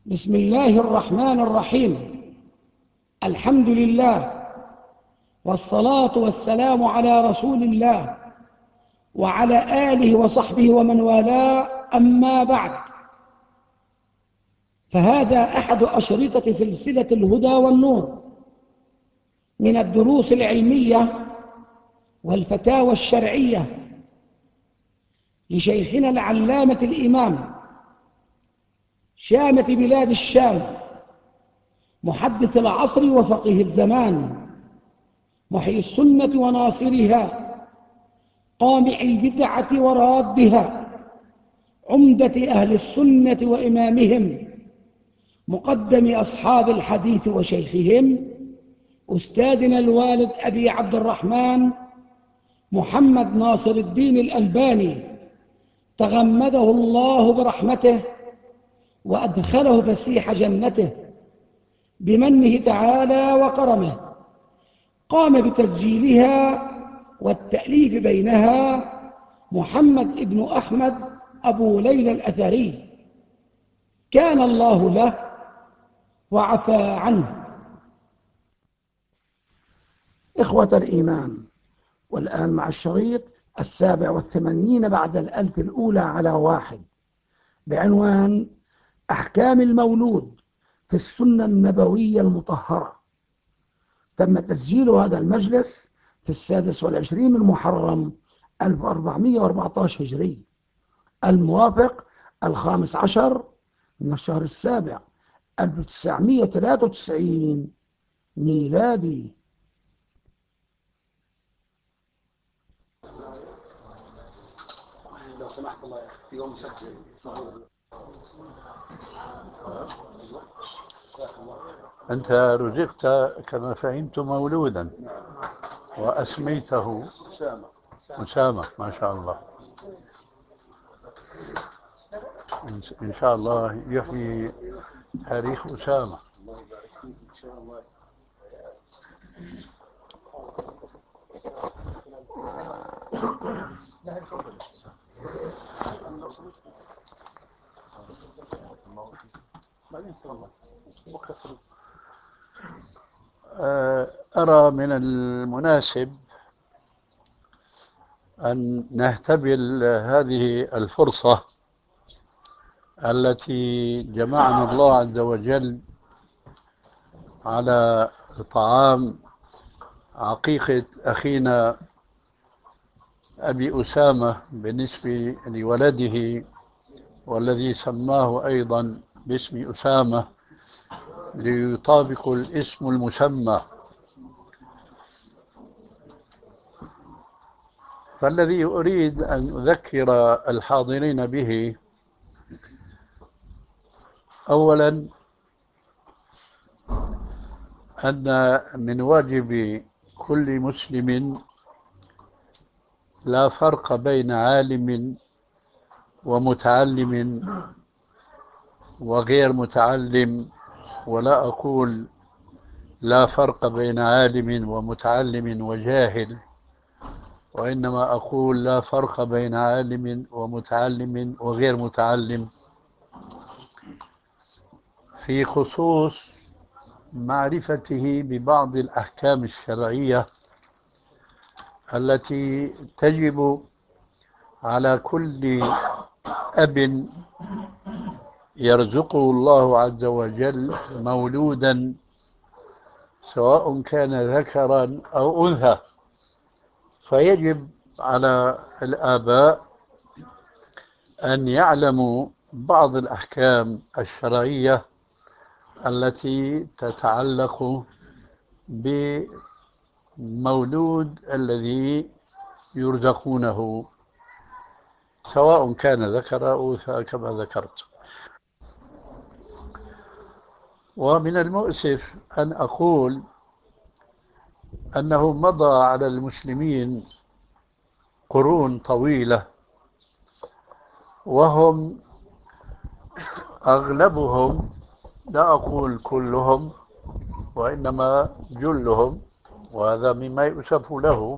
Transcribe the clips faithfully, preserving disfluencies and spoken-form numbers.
بسم الله الرحمن الرحيم. الحمد لله والصلاة والسلام على رسول الله وعلى آله وصحبه ومن والاه، أما بعد، فهذا أحد أشرطة سلسلة الهدى والنور من الدروس العلمية والفتاوى الشرعية لشيخنا العلامة الإمام شامة بلاد الشام، محدث العصر وفقيه الزمان، محيي السنة وناصرها، قامع البدعة ورادها، عمدة أهل السنة وإمامهم، مقدم أصحاب الحديث وشيخهم، أستاذنا الوالد أبي عبد الرحمن محمد ناصر الدين الألباني، تغمده الله برحمته وأدخله فسيح جنته بمنه تعالى وكرمه. قام بتسجيلها والتأليف بينها محمد ابن أحمد أبو ليلى الأثري، كان الله له وعفى عنه. إخوة الإيمان، والآن مع الشريط السابع والثمانين بعد الألف الأولى على واحد بعنوان أحكام المولود في السنة النبوية المطهرة. تم تسجيل هذا المجلس في السادس والعشرين من محرم ألف وأربعمائة وأربعة عشر هجري، الموافق الخامس عشر من الشهر السابع ألف وتسعمائة وثلاثة وتسعين ميلادي. لو سمحت الله يا أخي في يوم مسجل صحيح. أنت رزقت كما فهمت مولودا وأسميته أسامة. أسامة، ما شاء الله. إن شاء الله يحيي تاريخ أسامة. الله يبارك فيك إن شاء الله. أرى من المناسب أن نهتبل هذه الفرصة التي جمعنا الله عز وجل على طعام عقيقة أخينا أبي أسامة بالنسبة لولده، والذي سماه أيضا باسم أسامة ليطابق الاسم المسمى. فالذي أريد أن أذكر الحاضرين به أولا أن من واجب كل مسلم لا فرق بين عالم ومتعلم وغير متعلم، ولا أقول لا فرق بين عالم ومتعلم وجاهل، وإنما أقول لا فرق بين عالم ومتعلم وغير متعلم في خصوص معرفته ببعض الأحكام الشرعية التي تجب على كل أب يرزقه الله عز وجل مولودا، سواء كان ذكرا أو أنثى. فيجب على الآباء أن يعلموا بعض الأحكام الشرعية التي تتعلق بمولود الذي يرزقونه، سواء كان ذكر أو أنثى كما ذكرت. ومن المؤسف أن أقول أنه مضى على المسلمين قرون طويلة وهم أغلبهم، لا أقول كلهم وإنما جلهم، وهذا مما يؤسف له،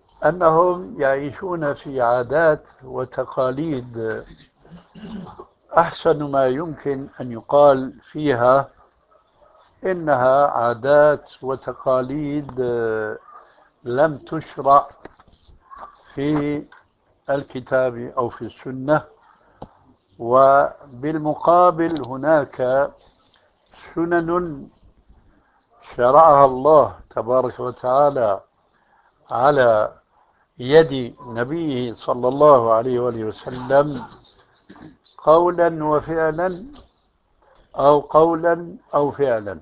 أنهم يعيشون في عادات وتقاليد أحسن ما يمكن أن يقال فيها إنها عادات وتقاليد لم تشرع في الكتاب أو في السنة، وبالمقابل هناك سنن شرعها الله تبارك وتعالى على يد نبيه صلى الله عليه وآله وسلم، قولا وفعلا أو قولا أو فعلا.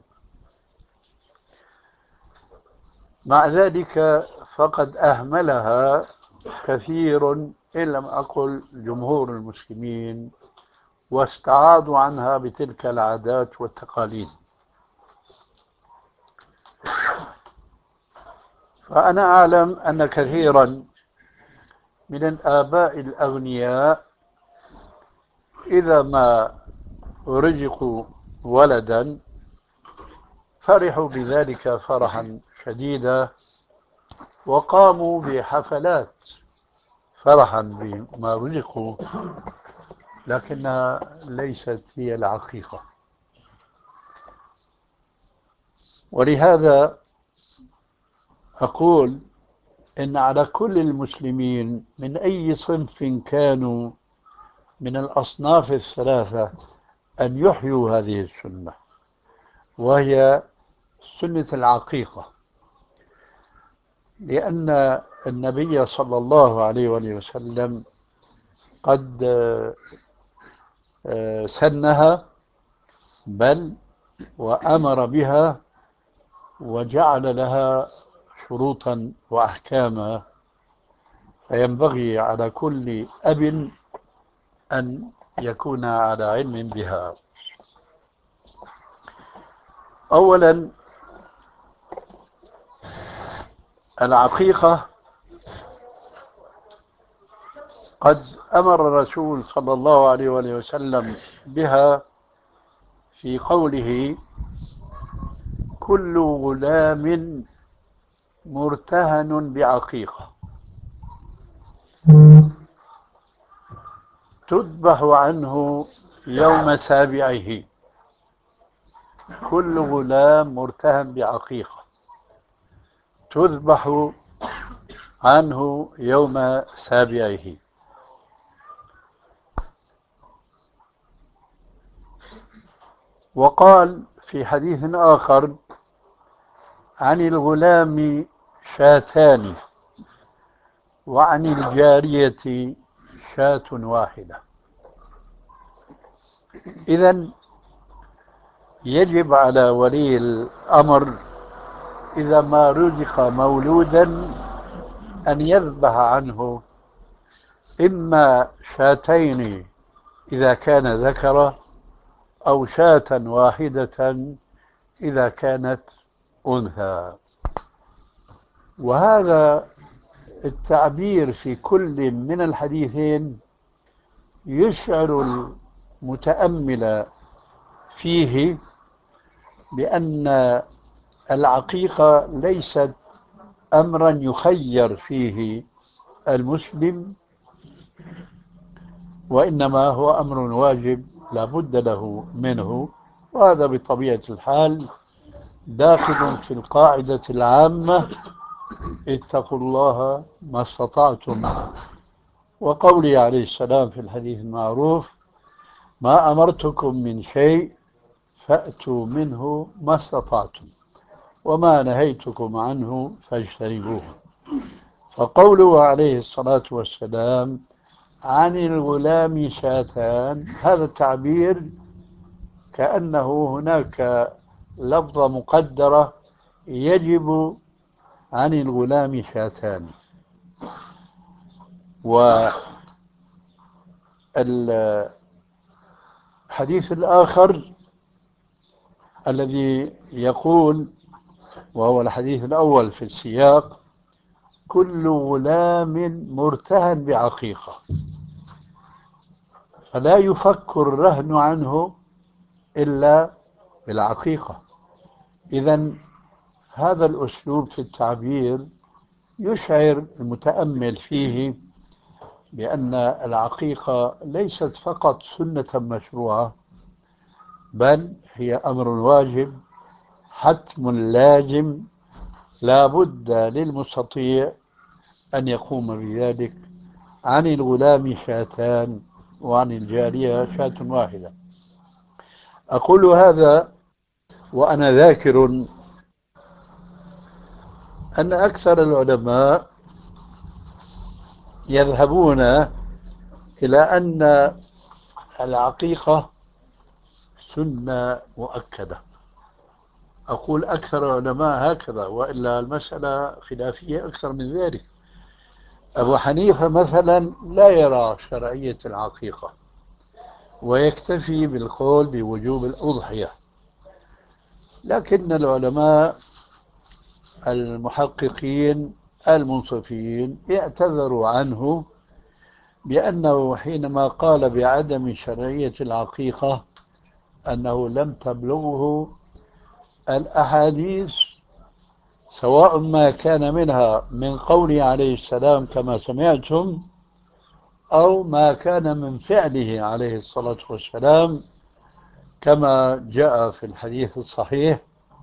مع ذلك فقد أهملها كثير إن لم أقل جمهور المسلمين، واستعاضوا عنها بتلك العادات والتقاليد. فأنا أعلم أن كثيرا من الآباء الأغنياء إذا ما رزقوا ولدا فرحوا بذلك فرحا شديدا، وقاموا بحفلات فرحا بما رزقوا، لكنها ليست هي الحقيقة. ولهذا أقول إن على كل المسلمين من أي صنف كانوا من الأصناف الثلاثة أن يحيوا هذه السنة، وهي سنة العقيقة، لأن النبي صلى الله عليه وآله وسلم قد سنها، بل وأمر بها وجعل لها شروطا وأحكاما، فينبغي على كل أب أن يكون على علم بها. أولا، العقيقة قد أمر الرسول صلى الله عليه وآله وسلم بها في قوله: كل غلام مرتهن بعقيقة تذبح عنه يوم سابعه. كل غلام مرتهن بعقيقة تذبح عنه يوم سابعه. وقال في حديث آخر: عن الغلام شاتان وعن الجارية شاة واحدة. إذن يجب على ولي الأمر إذا ما رزق مولودا أن يذبح عنه إما شاتين إذا كان ذكرا، أو شاة واحدة إذا كانت أنثى. وهذا التعبير في كل من الحديثين يشعر المتأمل فيه بأن العقيقة ليست أمرا يخير فيه المسلم، وإنما هو أمر واجب لا بد له منه. وهذا بطبيعة الحال داخل في القاعدة العامة: اتقوا الله ما استطعتم. وقوله عليه السلام في الحديث المعروف: ما أمرتكم من شيء فأتوا منه ما استطعتم، وما نهيتكم عنه فاجتنبوه. فقوله عليه الصلاة والسلام: عن الغلام شاتان، هذا التعبير كأنه هناك لفظة مقدرة يجب عن الغلام شاتان. والحديث الآخر الذي يقول، وهو الحديث الأول في السياق: كل غلام مرتهن بعقيقة، فلا يفك الرهن عنه إلا بالعقيقة. إذن هذا الأسلوب في التعبير يشعر المتأمل فيه بأن العقيقة ليست فقط سنة مشروعة، بل هي أمر واجب حتم لازم لا بد للمستطيع أن يقوم بذلك. عن الغلام شاتان وعن الجارية شاة واحدة. أقول هذا وأنا ذاكر أن أكثر العلماء يذهبون إلى أن العقيقة سنة مؤكدة. أقول أكثر العلماء هكذا، وإلا المسألة خلافية أكثر من ذلك. أبو حنيفة مثلا لا يرى شرعية العقيقة ويكتفي بالقول بوجوب الأضحية، لكن العلماء المحققين المنصفين اعتذروا عنه بأنه حينما قال بعدم شرعية العقيقة أنه لم تبلغه الأحاديث، سواء ما كان منها من قوله عليه السلام كما سمعتم، أو ما كان من فعله عليه الصلاة والسلام كما جاء في الحديث الصحيح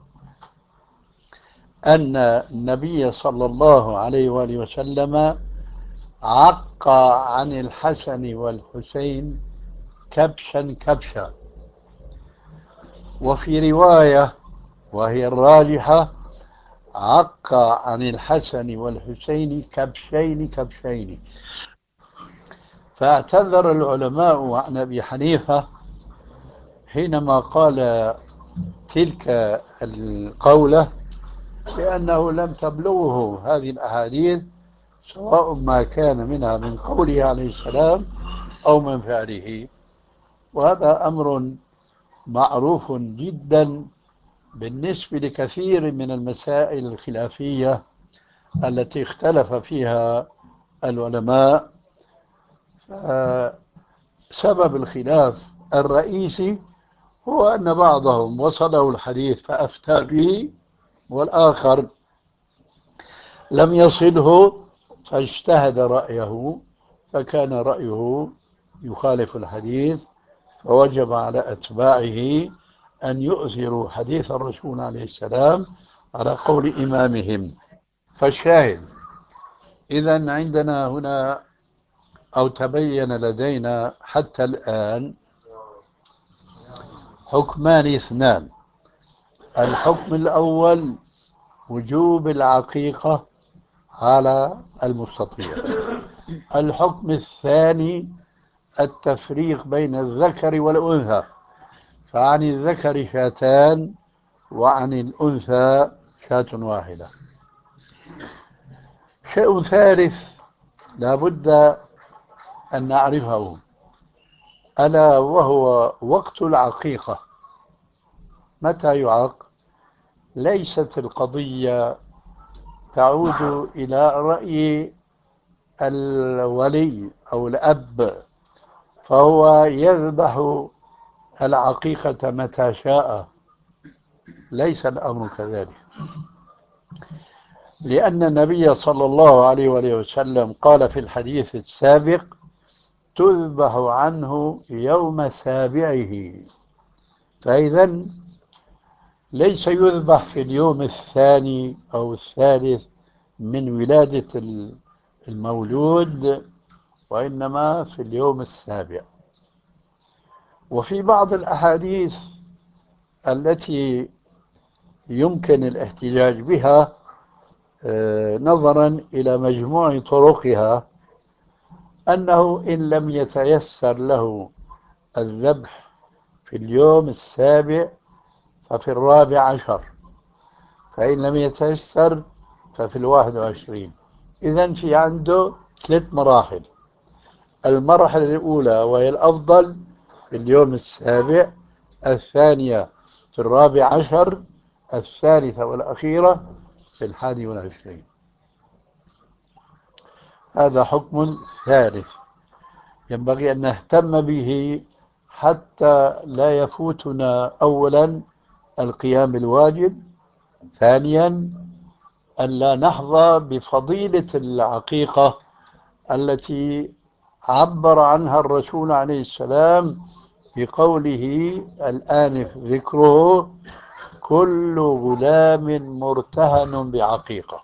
أن النبي صلى الله عليه وآله وسلم عق عن الحسن والحسين كبشا كبشا، وفي رواية وهي الراجحة عق عن الحسن والحسين كبشين كبشين. فاعتذر العلماء عن أبي حنيفة حينما قال تلك القولة لأنه لم تبلغه هذه الأحاديث، سواء ما كان منها من قوله عليه السلام أو من فعله. وهذا أمر معروف جدا بالنسبة لكثير من المسائل الخلافية التي اختلف فيها العلماء. سبب الخلاف الرئيسي هو أن بعضهم وصله الحديث فأفتى به، والآخر لم يصله فاجتهد رأيه، فكان رأيه يخالف الحديث، فوجب على أتباعه أن يؤثروا حديث الرسول عليه السلام على قول إمامهم. فالشاهد إذن عندنا هنا أو تبين لدينا حتى الآن حكمان اثنان. الحكم الأول وجوب العقيقة على المستطيع. الحكم الثاني التفريق بين الذكر والأنثى، فعن الذكر شاتان وعن الأنثى شاة واحدة. شيء ثالث لا بد أن نعرفه، ألا وهو وقت العقيقة. متى يعق؟ ليست القضية تعود إلى رأي الولي أو الأب، فهو يذبح العقيقة متى شاء. ليس الأمر كذلك، لأن النبي صلى الله عليه وآله وسلم قال في الحديث السابق تذبح عنه يوم سابعه. فإذا ليس يذبح في اليوم الثاني أو الثالث من ولادة المولود، وإنما في اليوم السابع. وفي بعض الأحاديث التي يمكن الاحتجاج بها نظرا إلى مجموع طرقها أنه إن لم يتيسر له الذبح في اليوم السابع ففي الرابع عشر، فإن لم يتيسر ففي الواحد وعشرين. إذن في عنده ثلاث مراحل. المرحلة الأولى وهي الأفضل في اليوم السابع، الثانية في الرابع عشر، الثالثة والأخيرة في الحادي والعشرين. هذا حكم ثالث ينبغي أن نهتم به حتى لا يفوتنا أولا القيام بالواجب، ثانيا أن لا نحظى بفضيلة العقيقة التي عبر عنها الرسول عليه السلام بقوله الآنف ذكره: كل غلام مرتهن بعقيقة.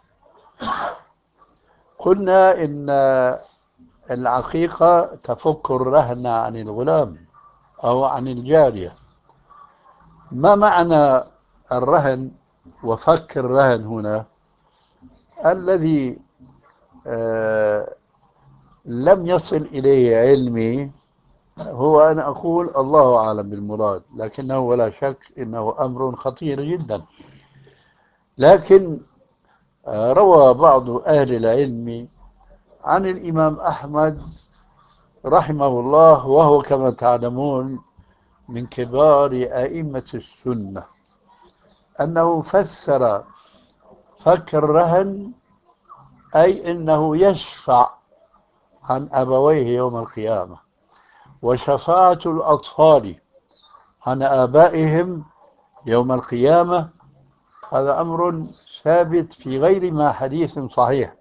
قلنا إن العقيقة تفك الرهن عن الغلام أو عن الجارية. ما معنى الرهن وفك الرهن هنا؟ الذي آه لم يصل إليه علمي هو أن أقول الله أعلم بالمراد، لكنه ولا شك إنه أمر خطير جدا. لكن آه روى بعض أهل العلم عن الإمام أحمد رحمه الله، وهو كما تعلمون من كبار أئمة السنة، أنه فسر فك الرهن أي أنه يشفع عن أبويه يوم القيامة، وشفاعة الأطفال عن آبائهم يوم القيامة هذا أمر ثابت في غير ما حديث صحيح.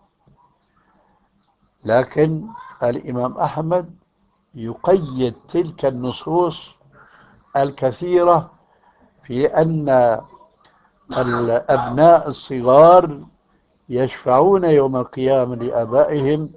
لكن الإمام أحمد يقيد تلك النصوص الكثيرة في أن الأبناء الصغار يشفعون يوم القيامة لآبائهم،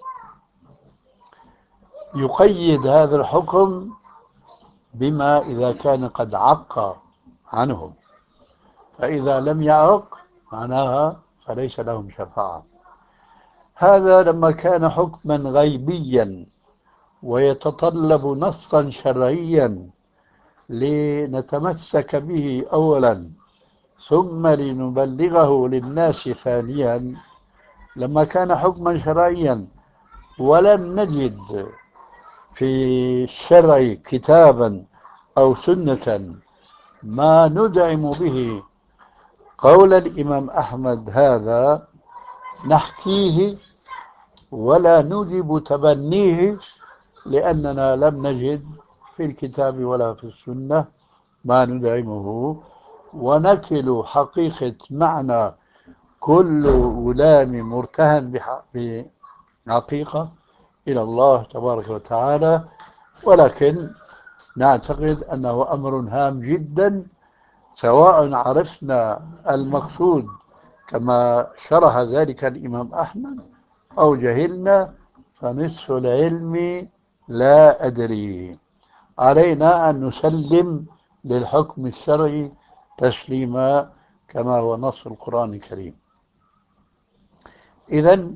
يقيد هذا الحكم بما إذا كان قد عق عنهم، فإذا لم يعق معناها فليس لهم شفاعة. هذا لما كان حكما غيبيا ويتطلب نصا شرعيا لنتمسك به أولا ثم لنبلغه للناس ثانيا. لما كان حكما شرعيا ولم نجد في الشرع كتابا أو سنة ما ندعم به قول الإمام أحمد هذا نحكيه ولا نجب تبنيه، لأننا لم نجد في الكتاب ولا في السنة ما ندعمه، ونكل حقيقة معنى كل غلام مرتهن بعقيقة إلى الله تبارك وتعالى. ولكن نعتقد أنه أمر هام جدا، سواء عرفنا المقصود كما شرح ذلك الإمام أحمد أو جهلنا، فنصف العلم لا أدري. علينا أن نسلم للحكم الشرعي تسليما كما هو نص القرآن الكريم. إذن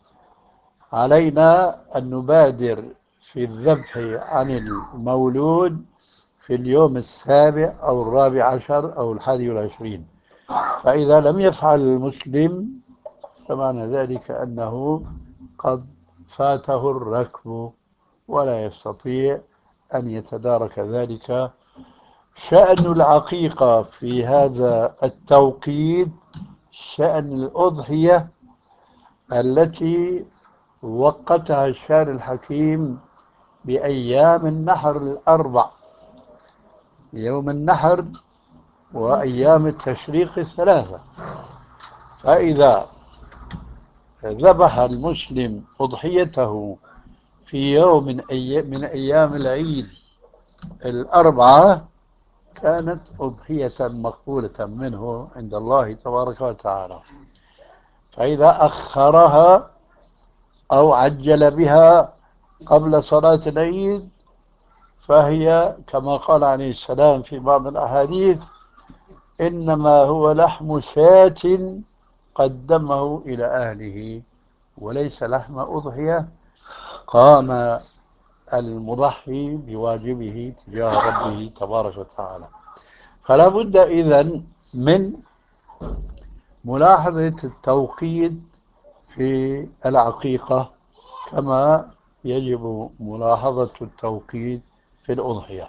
علينا أن نبادر في الذبح عن المولود في اليوم السابع أو الرابع عشر أو الحادي والعشرين. فإذا لم يفعل المسلم فمعنى ذلك أنه قد فاته الركب ولا يستطيع أن يتدارك ذلك. شأن العقيقة في هذا التوقيت شأن الأضحية التي وقتها الشارع الحكيم بأيام النحر الأربع، يوم النحر وأيام التشريق الثلاثة. فإذا ذبح المسلم أضحيته في يوم من أيام العيد الأربعة كانت أضحية مقبولة منه عند الله تبارك وتعالى. فإذا أخرها أو عجل بها قبل صلاة العيد فهي كما قال عليه السلام في بعض الأحاديث: إنما هو لحم شاة قدمه إلى أهله وليس لحم أضحية قام المضحي بواجبه تجاه ربه تبارك وتعالى. فلا بد إذن من ملاحظة التوقيت في العقيقة كما يجب ملاحظة التوقيت في الأضحية.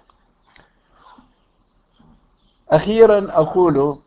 أخيرا أقول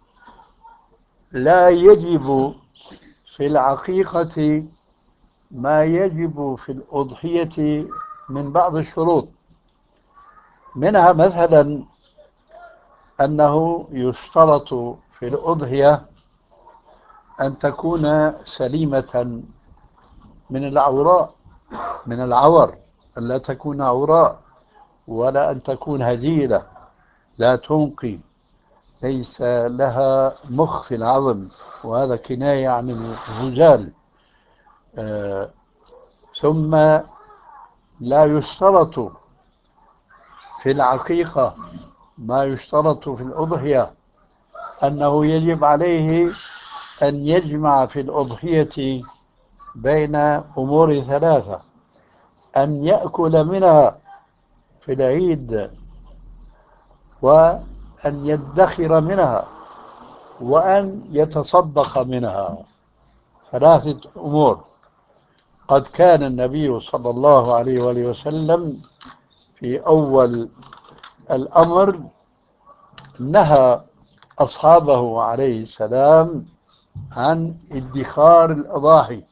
لا يجب في العقيقة ما يجب في الأضحية من بعض الشروط، منها مثلا أنه يشترط في الأضحية أن تكون سليمة من العوراء، من العور، أن لا تكون عوراء ولا أن تكون هزيلة لا تنقي، ليس لها مخ في العظم، وهذا كناية عن الهزال. آه ثم لا يشترط في العقيقة ما يشترط في الأضحية، أنه يجب عليه أن يجمع في الأضحية بين أمور ثلاثة: أن يأكل منها في العيد، وأن يدخر منها، وأن يتصدق منها. ثلاثة أمور. قد كان النبي صلى الله عليه وآله وسلم في أول الأمر نهى أصحابه عليه السلام عن ادخار الأضاحي،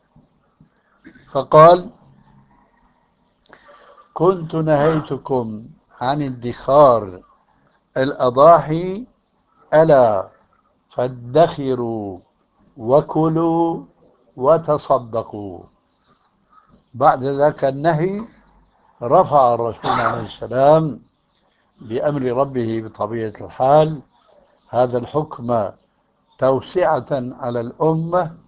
فقال: كنت نهيتكم عن ادخار الأضاحي، ألا فادخروا وكلوا وتصدقوا. بعد ذاك النهي رفع الرسول عليه السلام بأمر ربه بطبيعة الحال هذا الحكم توسعة على الأمة،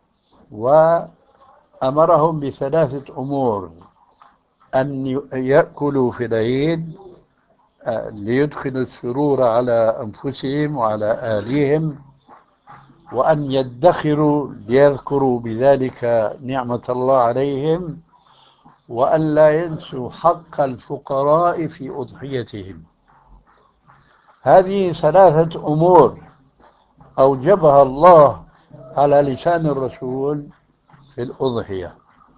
وأمرهم بثلاثة أمور: أن يأكلوا في العيد ليدخلوا السرور على أنفسهم وعلى أهليهم، وأن يدخروا ليذكروا بذلك نعمة الله عليهم، وأن لا ينسوا حق الفقراء في أضحيتهم. هذه ثلاثة أمور أوجبها الله على لسان الرسول في الأضحية،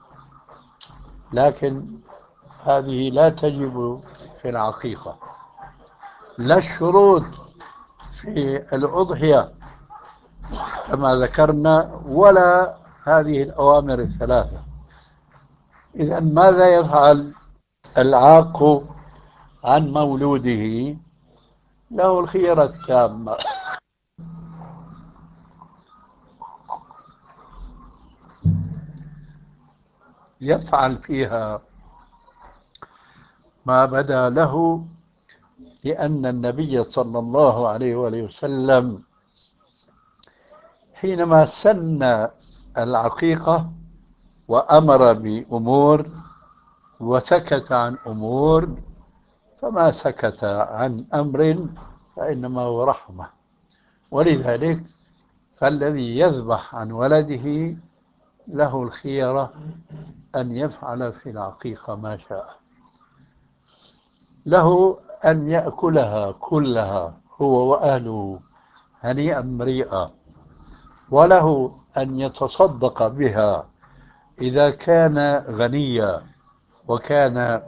لكن هذه لا تجب في العقيقة، لا الشروط في الأضحية كما ذكرنا ولا هذه الأوامر الثلاثة. إذن ماذا يفعل العاق عن مولوده؟ له الخيرة التامة، يفعل فيها ما بدا له، لأن النبي صلى الله عليه وآله وسلم حينما سن العقيقة وأمر بأمور وسكت عن أمور، فما سكت عن أمر فإنما هو رحمة. ولذلك فالذي يذبح عن ولده له الخيرة أن يفعل في العقيقة ما شاء، له أن يأكلها كلها هو وأهله هنيئا مريئا، وله أن يتصدق بها إذا كان غنيا وكان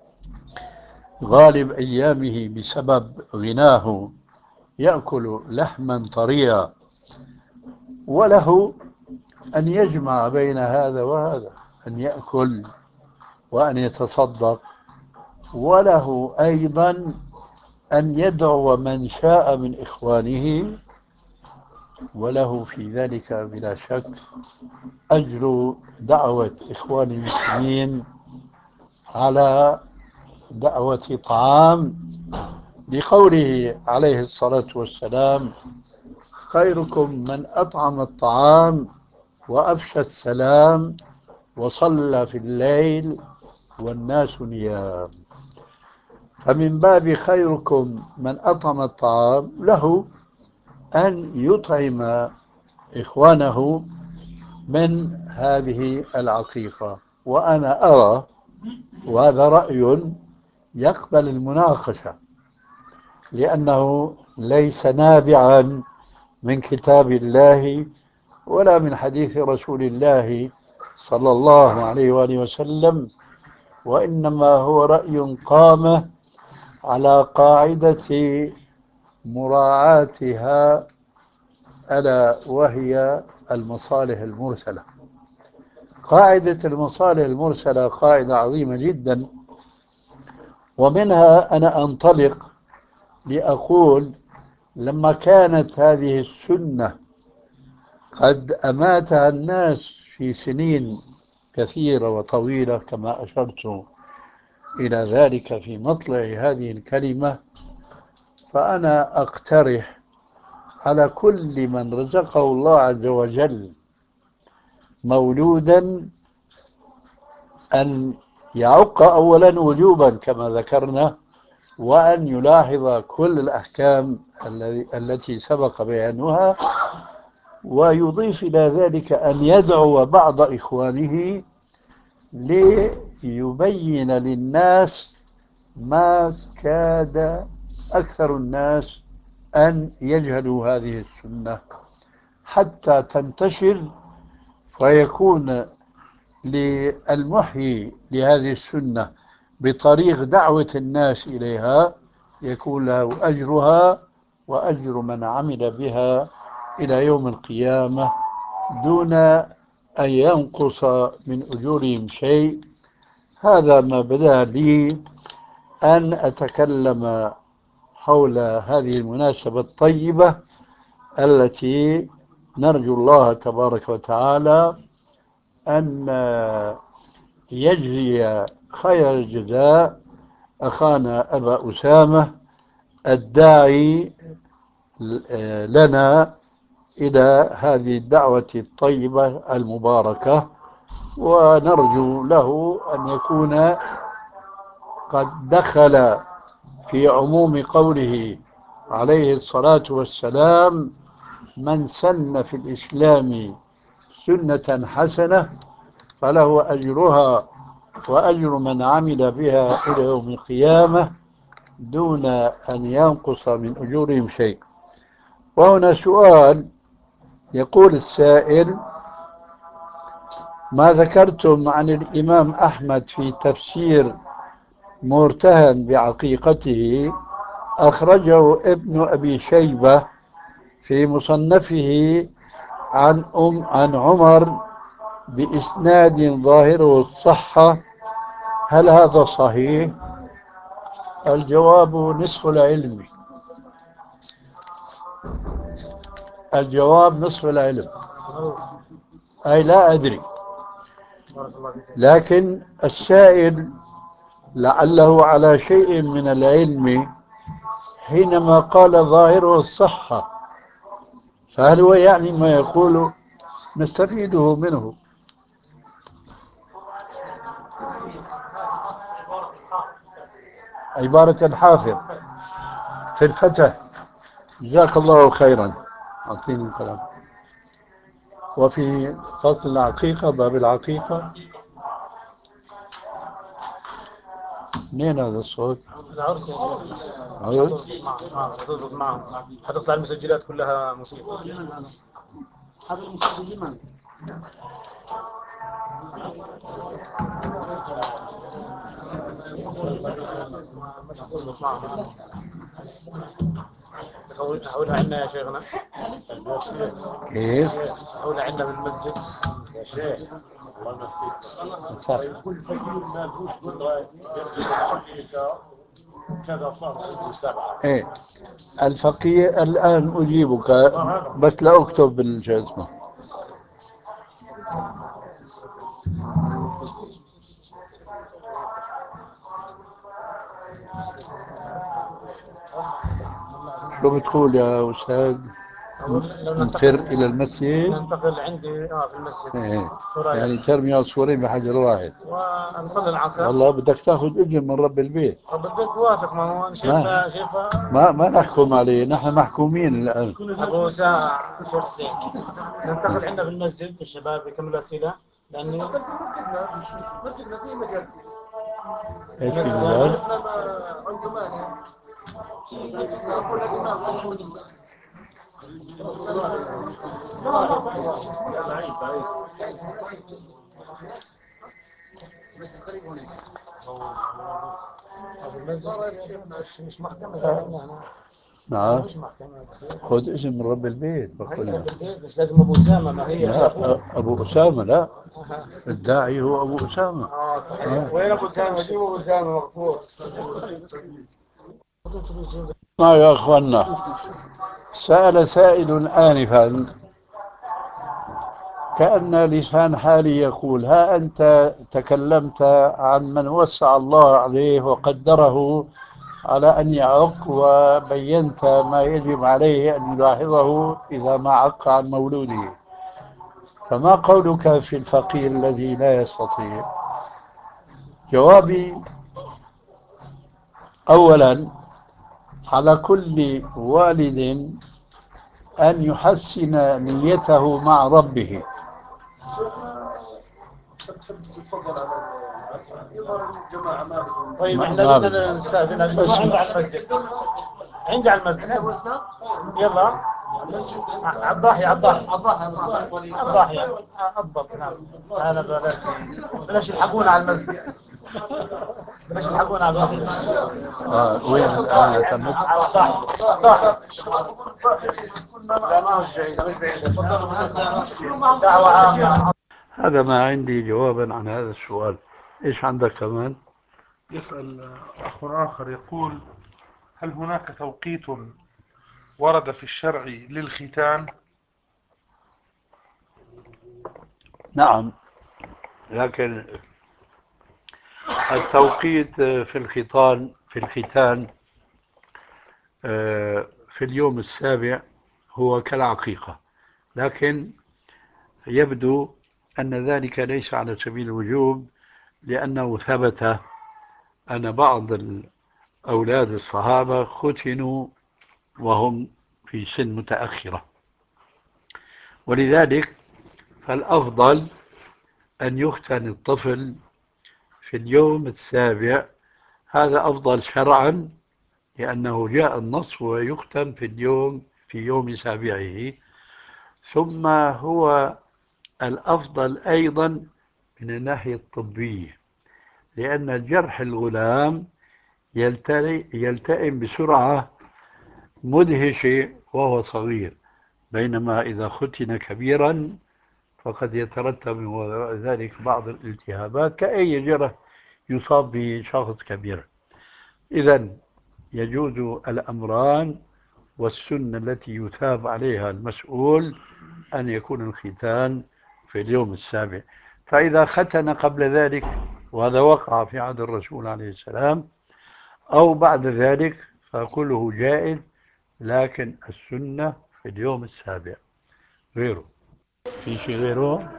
غالب أيامه بسبب غناه يأكل لحما طريا، وله أن يجمع بين هذا وهذا، أن يأكل وأن يتصدق، وله أيضا أن يدعو من شاء من إخوانه، وله في ذلك بلا شك أجر دعوة إخوان المسلمين على دعوة طعام، لقوله عليه الصلاة والسلام: خيركم من أطعم الطعام وأفشى السلام وصلى في الليل والناس نيام. فمن باب خيركم من أطعم الطعام، له أن يطعم إخوانه من هذه العقيقة. وأنا أرى، وهذا رأي يقبل المناقشة، لأنه ليس نابعا من كتاب الله ولا من حديث رسول الله صلى الله عليه وآله وسلم، وإنما هو رأي قام على قاعدة مراعاتها، ألا وهي المصالح المرسلة. قاعدة المصالح المرسلة قاعدة عظيمة جدا، ومنها أنا أنطلق لأقول: لما كانت هذه السنة قد أماتها الناس في سنين كثيرة وطويلة كما أشرت إلى ذلك في مطلع هذه الكلمة، فأنا أقترح على كل من رزقه الله عز وجل مولودا أن يعق أولا وجوبا كما ذكرنا، وأن يلاحظ كل الأحكام التي سبق بيانها، ويضيف إلى ذلك أن يدعو بعض إخوانه ليبين للناس ما كاد أكثر الناس أن يجهلوا هذه السنة حتى تنتشر، فيكون للمحيي لهذه السنة بطريق دعوة الناس إليها يكون له أجرها وأجر من عمل بها إلى يوم القيامة دون أن ينقص من أجورهم شيء. هذا ما بدأ لي أن أتكلم حول هذه المناسبة الطيبة التي نرجو الله تبارك وتعالى أن يجزي خير الجزاء أخانا أبا أسامة الداعي لنا إلى هذه الدعوة الطيبة المباركة، ونرجو له أن يكون قد دخل في عموم قوله عليه الصلاة والسلام: من سن في الإسلام سنة حسنة فله أجرها وأجر من عمل بها إلى يوم القيامة دون أن ينقص من أجورهم شيء. وهنا سؤال، يقول السائل: ما ذكرتم عن الإمام أحمد في تفسير مرتهن بعقيقته أخرجه ابن أبي شيبة في مصنفه عن أم عن عمر بإسناد ظاهره الصحة، هل هذا صحيح؟ الجواب نصف العلم. الجواب نصف العلم، أي لا أدري، لكن السائل لعله على شيء من العلم حينما قال ظاهره الصحة، فهل هو يعني ما يقول نستفيده منه؟ عبارة الحافظ في الفتح، جزاك الله خيرا، أعطيني الكلام. وفي فصل العقيقة، باب العقيقة، منين هذا الصوت؟ العرس يا شيخ. عرس؟ حتضبط معهم، حتطلع المسجلات كلها موسيقى. هذا المسجل من؟ حولها عندنا يا شيخنا. كيف؟ حولها عندنا بالمسجد يا شيخ. الله يمسيك. كل فقير ما لهوش قدرة يرجع كذا صار سبعة. ايه الفقير الآن أجيبك، بس لا أكتب بالجزمة. شو بتقول يا أستاذ؟ نفر إلى المسجد؟ ننتقل عندي اه في المسجد. ايه يعني ترمي عصفورين بحجر واحد. ونصلي العصر. والله بدك تاخذ اجر من رب البيت. رب البيت موافق، ما هو شايفها شايفها. ما ما نحكم عليه، نحن محكومين الآن. أبو ساعة شيخ حسين، ننتقل عندنا في المسجد الشباب يكملوا أسئلة، لأنه مسجدنا مسجدنا في مجال فيه. ايش في مجال؟ عنده مانع. مش محكمة. نعم. مش محكمة. خذ اسم من رب البيت بقول رب البيت مش لازم أبو أسامة، ما هي لا أبو أسامة لا، الداعي هو أبو أسامة. اه صحيح. وين أبو أسامة؟ جيبوا أبو أسامة مغفور. ما يا أخوانا، سأل سائل آنفا كأن لسان حالي يقول ها أنت تكلمت عن من وسع الله عليه وقدره على أن يعق، وبينت ما يجب عليه أن يلاحظه إذا ما عق عن مولوده، فما قولك في الفقير الذي لا يستطيع؟ جوابي: أولا، على كل والد أن يحسن نيته مع ربه. طيب احنا بدنا نستأذن عند على المسجد، عندي على المسجد، يلا على الضاحية على الضاحية على الضاحية أضبط. نعم أنا بلاش بلاش يلحقونا على المسجد، بلاش يلحقونا على المسجد. آه وين الآن اعتمد؟ على الضاحية الضاحية. لا ما هوش بعيد مش بعيد، تفضلوا دعوة عامة. هذا ما عندي جوابا عن هذا السؤال. إيش عندك كمان؟ يسأل أخ آخر يقول: هل هناك توقيت ورد في الشرع للختان؟ نعم، لكن التوقيت في الختان في الختان في اليوم السابع هو كالعقيقة، لكن يبدو أن ذلك ليس على سبيل الوجوب، لأنه ثبت أن بعض أولاد الصحابة ختنوا وهم في سن متأخرة، ولذلك فالأفضل أن يختن الطفل في اليوم السابع. هذا أفضل شرعا، لأنه جاء النص ويختن في اليوم في يوم سابعه. ثم هو الأفضل أيضا من الناحية الطبية، لأن جرح الغلام يلتئم بسرعة مدهشة وهو صغير، بينما إذا ختن كبيرا فقد يترتب من وراء ذلك بعض الالتهابات كأي جرح يصاب به شخص كبير. إذن يجوز الأمران، والسنة التي يثاب عليها المسؤول أن يكون الختان في اليوم السابع. فإذا ختن قبل ذلك، وهذا وقع في عهد الرسول عليه السلام، أو بعد ذلك، فكله جائز، لكن السنة في اليوم السابع. غيره في شيء غيره؟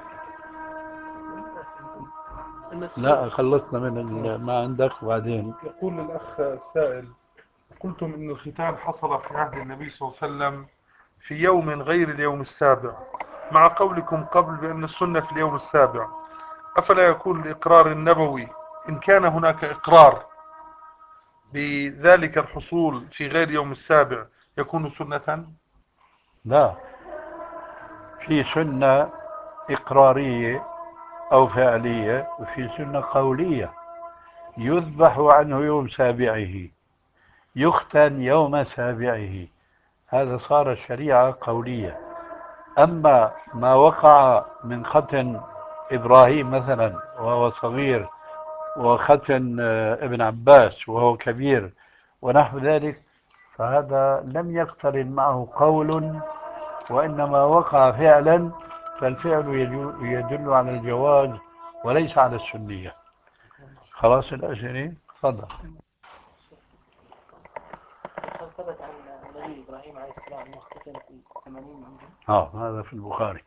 لا، خلصنا من ما عندك وبعدين. يقول الأخ السائل: قلتم إن الختان حصل في عهد النبي صلى الله عليه وسلم في يوم غير اليوم السابع، مع قولكم قبل بأن السنة في اليوم السابع، أفلا يكون الإقرار النبوي إن كان هناك إقرار بذلك الحصول في غير يوم السابع يكون سنة؟ لا، في سنة إقرارية أو فعلية، وفي سنة قولية. يذبح عنه يوم سابعه، يختن يوم سابعه، هذا صار الشريعة قولية. أما ما وقع من ختن إبراهيم مثلا وهو صغير، وختن ابن عباس وهو كبير، ونحو ذلك، فهذا لم يقترن معه قول، وإنما وقع فعلا، فالفعل يدل على الجواز وليس على السنية. خلاص الأسئلة؟ تفضل. هل ثبت عن النبي إبراهيم عليه السلام أنه اختتن في ثمانين عام؟ آه هذا في البخاري.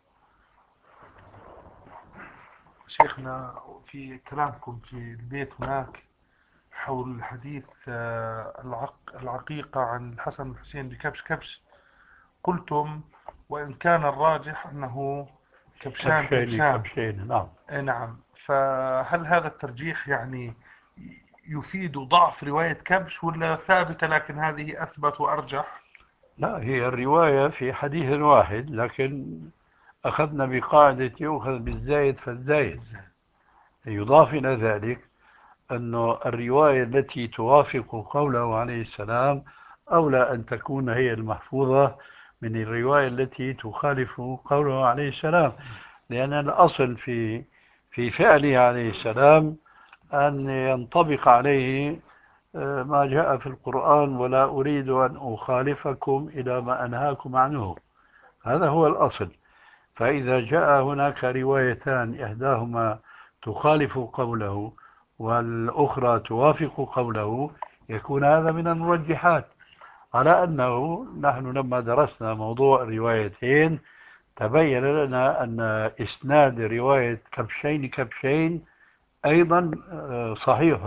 شيخنا، في كلامكم في البيت هناك حول حديث العق العقيقة عن الحسن والحسين بكبش كبش، قلتم وإن كان الراجح أنه كبشان كبشين كبشان. كبشين، نعم. نعم، فهل هذا الترجيح يعني يفيد ضعف رواية كبش، ولا ثابتة لكن هذه أثبت وأرجح؟ لا، هي الرواية في حديث واحد، لكن أخذنا بقاعدة يؤخذ بالزايد فالزايد. يضاف إلى ذلك أن الرواية التي توافق قوله عليه السلام أولى أن تكون هي المحفوظة من الرواية التي تخالف قوله عليه السلام، لأن الأصل في في فعله عليه السلام أن ينطبق عليه ما جاء في القرآن: ولا أريد أن أخالفكم إلى ما أنهاكم عنه. هذا هو الأصل. فإذا جاء هناك روايتان إحداهما تخالف قوله والأخرى توافق قوله يكون هذا من المرجحات، على أنه نحن لما درسنا موضوع الروايتين تبين لنا أن إسناد رواية كبشين كبشين أيضا صحيح،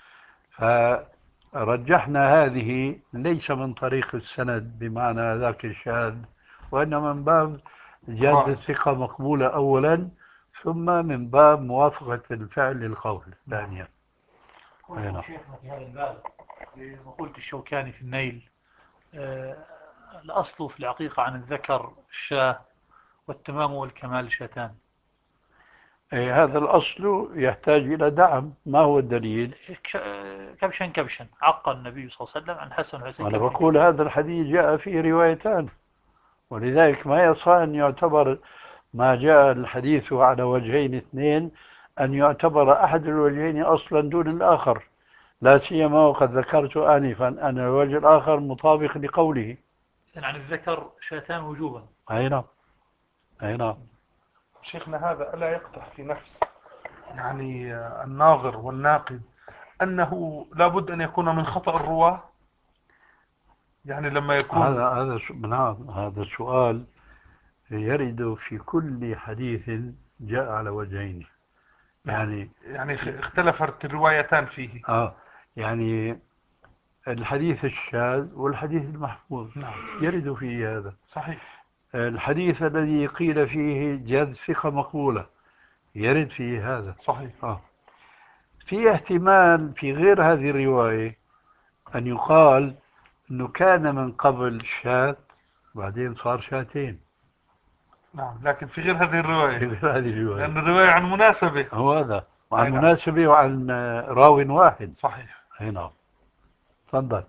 فرجحنا هذه ليس من طريق السند بمعنى ذاك الشاذ، وإنما من باب زيادة الثقة مقبولة أولا، ثم من باب موافقة الفعل للقول ثانيا. قلت شيخنا في هذا الباب وقلت الشوكاني في النيل آه الأصل في العقيقة عن الذكر الشاه والتمام والكمال شاتان. أي هذا الأصل يحتاج إلى دعم. ما هو الدليل؟ كبشا كبشا عق النبي صلى الله عليه وسلم عن حسن وحسين. أنا بقول هذا الحديث جاء فيه روايتان، ولذلك ما يصح أن يعتبر ما جاء الحديث على وجهين اثنين أن يعتبر أحد الوجهين أصلا دون الآخر، لا سيما وقد ذكرت آنفا أن الوجه الآخر مطابق لقوله. عن الذكر شاتان وجوبا. أي نعم، أي نعم. شيخنا هذا ألا يقدح في نفس يعني الناظر والناقد أنه لابد أن يكون من خطأ الرواة؟ يعني لما يكون هذا هذا نعم، هذا السؤال يرد في كل حديث جاء على وجهين. يعني يعني اختلفت الروايتان فيه. آه يعني الحديث الشاذ والحديث المحفوظ نعم. يرد فيه هذا. صحيح. الحديث الذي قيل فيه جاء ثقة مقبولة يرد فيه هذا. صحيح. آه. في احتمال في غير هذه الرواية أن يقال أنه كان من قبل شاة بعدين صار شاتين. نعم، لكن في غير هذه الرواية. في غير هذه الرواية. لأن الرواية عن مناسبة. هو هذا، وعن نعم. مناسبة وعن راو واحد. صحيح. أي نعم. تفضل.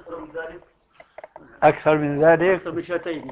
أكثر من ذلك. أكثر من شاتين.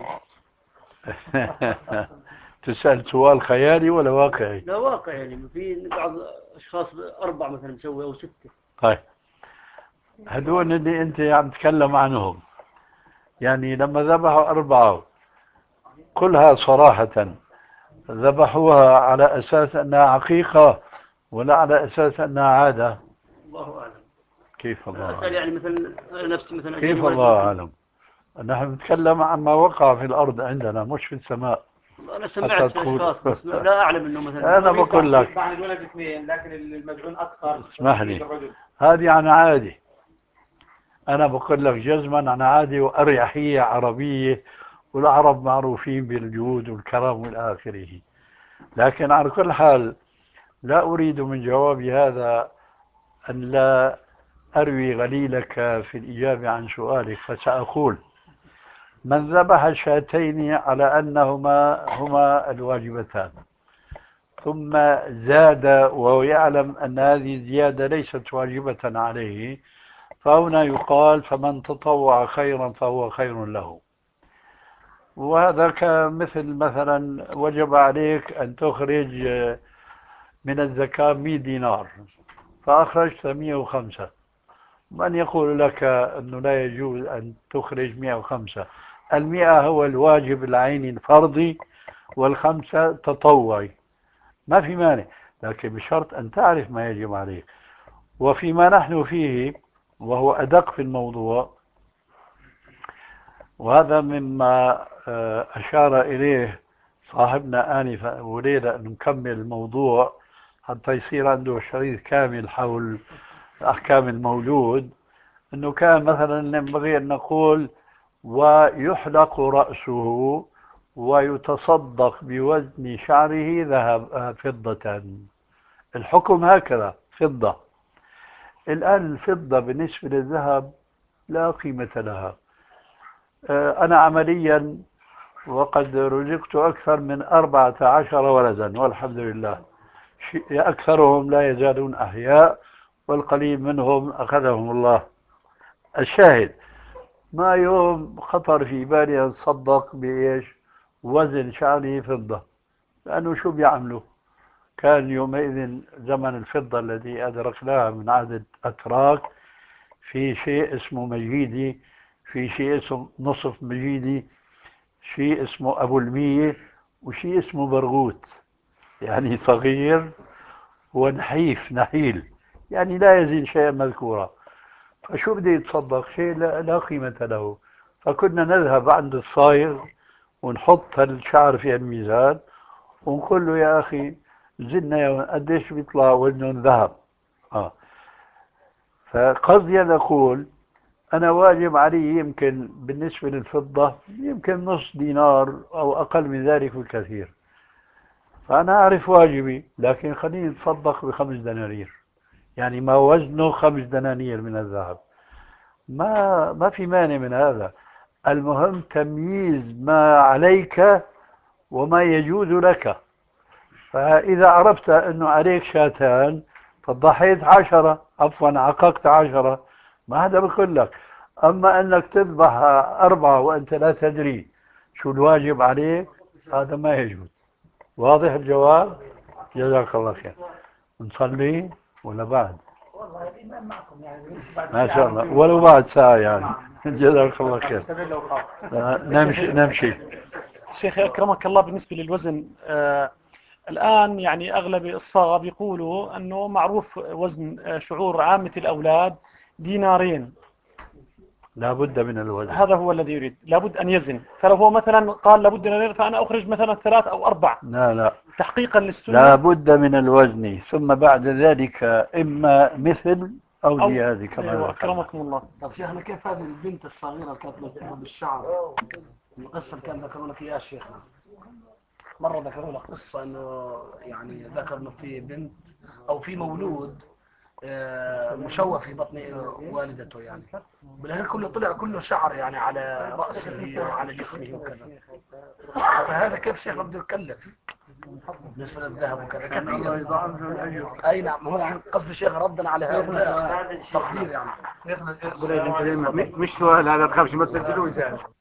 تسأل سؤال خيالي ولا واقعي؟ لا واقع، يعني في بعض أشخاص أربع مثلا مسوي أو ستة. طيب هدول اللي أنت عم تتكلم عنهم، يعني لما ذبحوا أربعة كلها صراحة ذبحوها على أساس أنها عقيقة ولا على أساس أنها عادة؟ الله أعلم. كيف الله أعلم؟ أسأل يعني مثلا نفسي مثلا. كيف الله أعلم؟ نحن نتكلم عما وقع في الأرض عندنا مش في السماء. أنا سمعت أشخاص بس لا أعلم إنه مثلا. أنا بقول لك عن الولد اثنين لكن المدعون أكثر. اسمح لي، هذه عن عادي. أنا بقول لك جزما عن عادي وأريحية عربية، والعرب معروفين بالجود والكرم والى آخره. لكن على كل حال لا أريد من جوابي هذا أن لا أروي غليلك في الإجابة عن سؤالك، فسأقول من ذبح شاتين على أنهما هما الواجبتان ثم زاد وهو يعلم أن هذه الزيادة ليست واجبة عليه، فهنا يقال فمن تطوع خيرا فهو خير له. وهذا كمثل مثلا وجب عليك أن تخرج من الزكاة مئة دينار فأخرجت مئة وخمسة، من يقول لك أنه لا يجوز أن تخرج مئة وخمسة؟ المئة هو الواجب العيني الفرضي والخمسة تطوعي، ما في مانع، لكن بشرط أن تعرف ما يجب عليك. وفيما نحن فيه وهو أدق في الموضوع، وهذا مما أشار إليه صاحبنا آنفا وليلة أن نكمل الموضوع حتى يصير عنده شريط كامل حول أحكام المولود، أنه كان مثلا ينبغي أن نقول ويحلق رأسه ويتصدق بوزن شعره ذهب فضة. الحكم هكذا فضة. الآن الفضة بالنسبة للذهب لا قيمة لها. أنا عمليا وقد رزقت أكثر من أربعة عشر ولدا والحمد لله، أكثرهم لا يزالون أحياء والقليل منهم أخذهم الله. الشاهد ما يوم خطر في بالي أن صدق بإيش وزن شعري فضة، لأنه شو بيعملوا؟ كان يومئذ زمن الفضة الذي أدركناه من عهد الأتراك، في شيء اسمه مجيدي، في شيء اسمه نصف مجيدي، شيء اسمه أبو المية، وشيء اسمه برغوت، يعني صغير ونحيف نحيل، يعني لا يزيد شيئا مذكورا. فشو بده يتصدق؟ شيء لا, لا قيمة له. فكنا نذهب عند الصايغ ونحط الشعر في الميزان ونقول له يا أخي زدنا يا قديش بيطلع وزنه ذهب. آه. فقصدي أن أقول أنا واجب علي يمكن بالنسبة للفضة يمكن نص دينار أو أقل من ذلك بكثير، فأنا أعرف واجبي، لكن خليني أتصدق بخمس دنانير، يعني ما وزنه خمس دنانير من الذهب. ما ما في مانع من هذا. المهم تمييز ما عليك وما يجوز لك. فإذا عرفت أنه عليك شاتان فضحيت عشرة، عفوا عققت عشرة، ما حدا بقول لك. أما أنك تذبح أربعة وأنت لا تدري شو الواجب عليك، هذا ما يجوز. واضح الجواب؟ جزاك الله خير. نصلي ولا بعد؟ ما شاء الله، ولو بعد ساعة يعني. جزاك الله خير. نمشي نمشي. شيخ أكرمك الله، بالنسبة للوزن آه الآن يعني أغلب الصاغة بيقولوا أنه معروف وزن آه شعور عامة الأولاد دينارين. لا بد من الوزن. هذا هو الذي يريد، لابد أن يزن. فلو هو مثلا قال لابد أن، فأنا أخرج مثلا ثلاث أو أربع لا لا، تحقيقا للسنة. لا بد من الوزن، ثم بعد ذلك إما مثل أو أو زيادة كما أيوة ذكرنا. أكرمكم الله. طب شيخنا كيف هذه البنت الصغيرة اللي كانت ملفوفة بالشعر؟ القصة اللي كان ذكروا لك إياها شيخنا، مرة ذكروا لك قصة إنه يعني ذكر إنه في بنت أو في مولود آه، مشوه في بطن والدته، يعني بالأخير كله طلع كله شعر يعني على رأسه وعلى جسمه وكذا. فهذا كيف شيخنا بده يكلف بالنسبة للذهب وكذا كثير؟ أي نعم، هو يعني قصدي شيخ ردنا على هؤلاء تقدير يعني. شيخنا مش سؤال هذا، تخافش ما تسجلوش يعني.